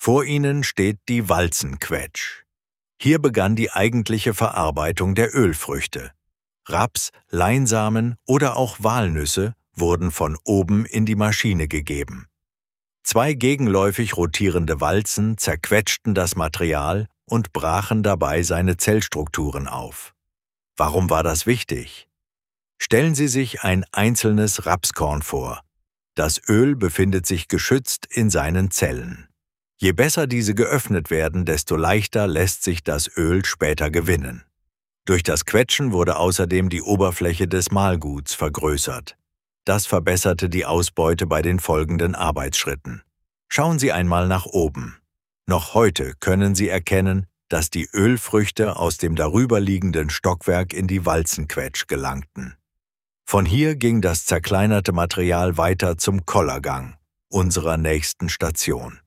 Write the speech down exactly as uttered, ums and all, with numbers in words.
Vor ihnen steht die Walzenquetsch. Hier begann die eigentliche Verarbeitung der Ölfrüchte. Raps, Leinsamen oder auch Walnüsse wurden von oben in die Maschine gegeben. Zwei gegenläufig rotierende Walzen zerquetschten das Material und brachen dabei seine Zellstrukturen auf. Warum war das wichtig? Stellen Sie sich ein einzelnes Rapskorn vor. Das Öl befindet sich geschützt in seinen Zellen. Je besser diese geöffnet werden, desto leichter lässt sich das Öl später gewinnen. Durch das Quetschen wurde außerdem die Oberfläche des Mahlguts vergrößert. Das verbesserte die Ausbeute bei den folgenden Arbeitsschritten. Schauen Sie einmal nach oben. Noch heute können Sie erkennen, dass die Ölfrüchte aus dem darüberliegenden Stockwerk in die Walzenquetsch gelangten. Von hier ging das zerkleinerte Material weiter zum Kollergang, unserer nächsten Station.